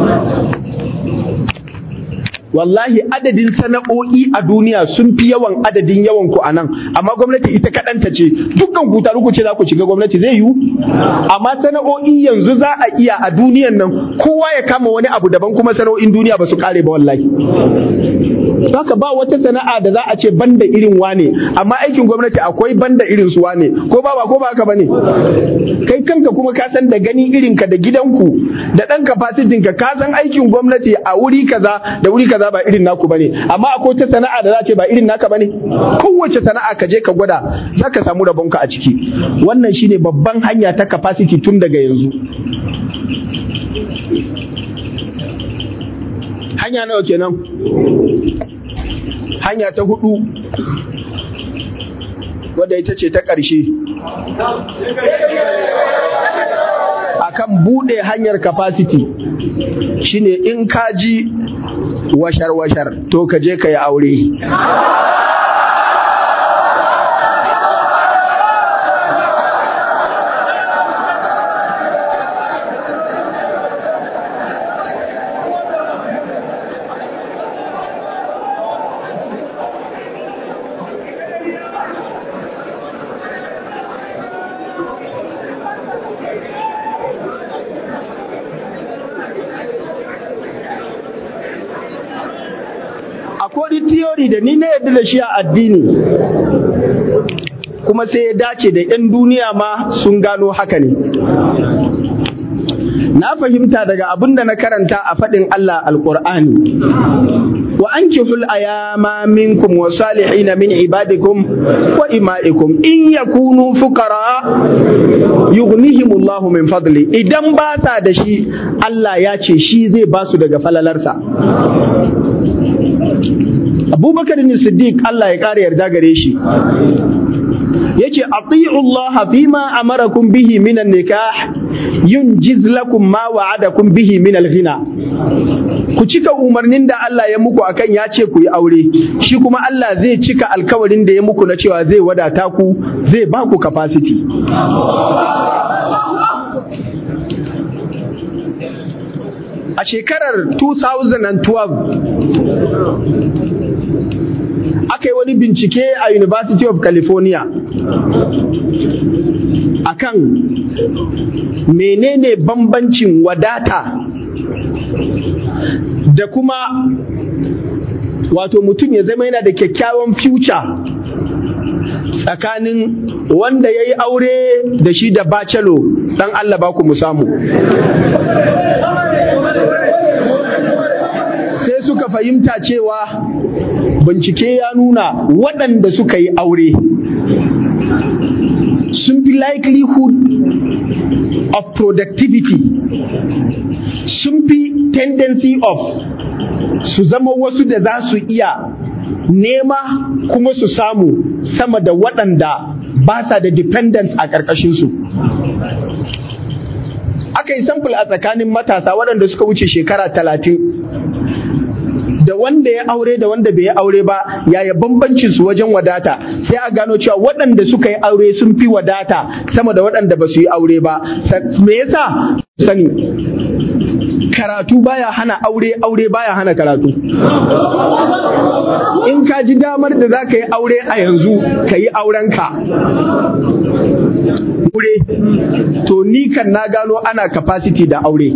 Wallahi adadin sana'o'i a duniya sun fi yawan adadin yawan ku a nan, amma gwamnati ita kaɗanta ce. Dukkan ku taru ku ce za ku shiga gwamnati zai yiwu? Amma sana'o'i yanzu za a iya a duniyan nan kowa ya kama wani abu daban, kuma sana'o'in duniya ba su kare ba wallahi. Haka ba wata sana'a da za a ce banda irin wane, amma aikin gwamnati akwai banda irin su wane, ko ba ba ko ba haka bane? Kai kanka kuma ka san da gani irin ka da gidanku da ɗan capacity ka ka san aikin gwamnati a wuri kaza da wuri kaza ba irin naku bane, amma akwai ta sana'a da za ce ba irin naka bane. Kowace sana'a ka je ka gwada zaka samu rabonka a ciki. Wannan shine babban hanya ta capacity tun daga yanzu. Hanya nawa kenan? Hanya ta hudu, wadda ita ce ta ƙarshe akan bude hanyar capacity, shine in ka ji washar-washar to ka je ka yi aure. Akwai theory da ni na yadda da shi a addini, kuma sai ya dace da 'yan duniya ma sun gano haka ne. Na fahimta daga abin da na karanta a faɗin Allah Alƙur'ani, wa ankihul ayama minkum wa salihina min ibadikum wa ima'ikum in yakunu fuqara yughnihimullahu min fadli. Idan ba sa da shi, Allah ya ce shi zai ba su daga falalarsa. Abubakar Siddiq Allah ya ƙara yarda gare shi yake ati'u Allah fima amarakum bihi min an-nikah yunjiz lakum ma wa'adakum bihi min al-ghina. Ku cika umarnin da Allah ya muku akan ya ce ku yi aure, shi kuma Allah zai cika alkawarin da ya muku na cewa zai wadata ku, zai ba ku capacity. A shekarar two thousand twelve aka yi wani bincike a University of California akan menene bambancin wadata da kuma wato mutum ya zama yana da kyakkyawan future tsakanin wanda ya yi aure da shi da bachelor dan Allah ba ku mu samu. Sai suka fahimta cewa bincike ya nuna waɗanda suka yi aure sun fi likelihood of productivity, sun fi tendency of su zama wasu da za su iya nema kuma su samu sama da waɗanda ba sa da dependence a ƙarƙashinsu. Aka yi sample a tsakanin matasa waɗanda suka wuce shekara talatin da wanda ya aure da wanda bai yi aure ba, yaya bambancin su wajen wadata, sai a gano cewa waɗanda suka yi aure sun fi wadata sama da waɗanda ba su yi aure ba. Me yasa? Sani karatu baya hana aure, aure baya hana karatu. In ka ji damar da za ka yi aure a yanzu, ka yi aurenka. Aure, to ni kan na gano ana capacity da aure.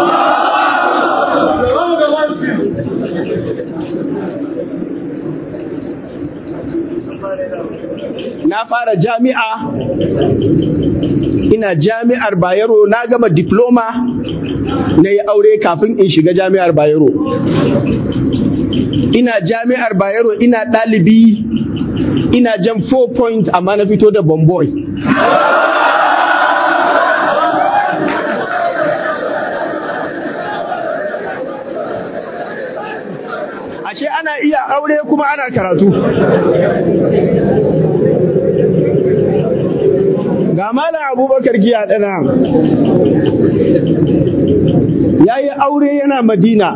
Na fara jami'a, ina jami'ar Bayero, na gama diploma, na yi aure kafin in shiga jami'ar Bayero. Ina jami'ar Bayero, ina ɗalibi, ina jan four point amma na fito da bomboy. Ashe ana iya aure kuma ana karatu. Ga Malam Abubakar Giya ɗana ya yi aure yana Madina,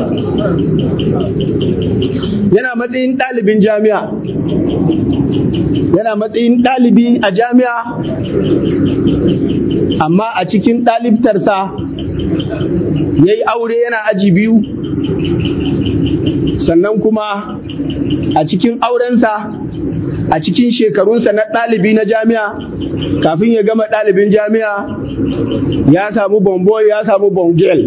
yana matsayin ɗalibin jami'a, yana matsayin ɗalibi a jami'a, amma a cikin ɗalibtarsa ya yi aure yana aji biyu, sannan kuma a cikin aurensa, a cikin shekarunsa na ɗalibi na jami'a, kafin ya gama ɗalibin jami'a ya samu bomboy, ya samu bongel.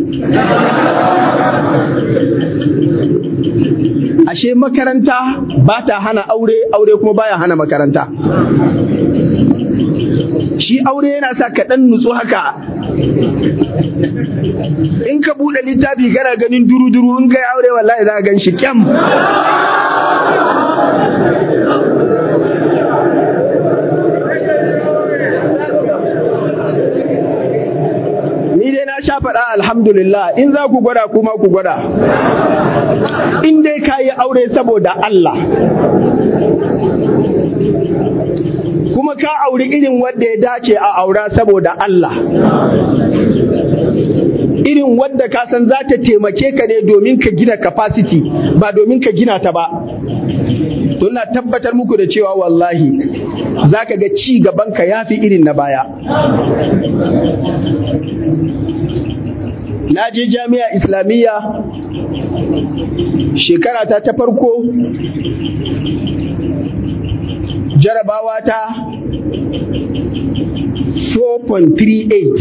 Ashe makaranta ba ta hana aure, aure kuma baya hana makaranta. Shi aure yana sa ka ɗan nutsu haka. In ka buɗe littafi kana ganin duru-duru, in kai aure wallahi za ka gan shi kyam. Ni dai na sha faɗa alhamdulillah, in za ku gwada kuma ku gwada. In dai ka yi aure saboda Allah, kuma ka auri irin wanda ya dace a aura saboda Allah, irin wadda ka san za ta taimake ka ne domin ka gina capacity ba domin ka gina ta ba, don na tabbatar muku da cewa wallahi za ka ga ci gabanka ya fi irin na baya. Na je jami'a islamiyya shekara ta ta farko, jarabawa ta four point three eight,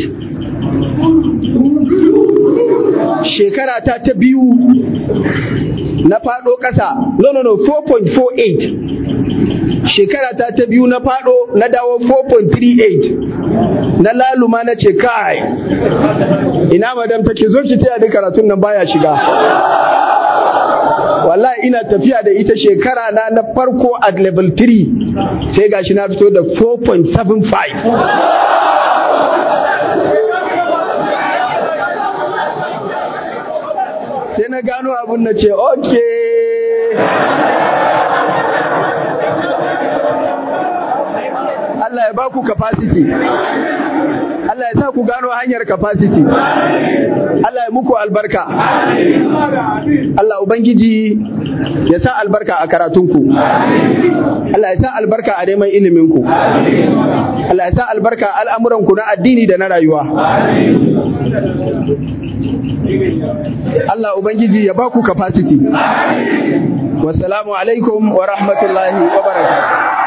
shekara ta ta biyu na faɗo ƙasa, no no no four point four eight, shekara ta ta biyu na faɗo na dawo four point three eight, na laluma na ce kai ina madam take zo ki taya ni karatun nan baya shiga. Wallahi ina tafiya da ita shekara na na farko at level three, sai gashi na fito da four point seven five. Sai na gano abun na ce okay, Allah ya ba ku capacity. Allah ya sa ku gano hanyar capacity. Allah ya muku albarka. Allah Ubangiji ya sa albarka a karatunku. Allah ya sa albarka a neman iliminku. Allah ya sa albarka a al'amuranku na addini da na rayuwa. Allah Ubangiji ya ba ku capacity. Wassalamu alaikum wa rahmatullahi wa barakatuh.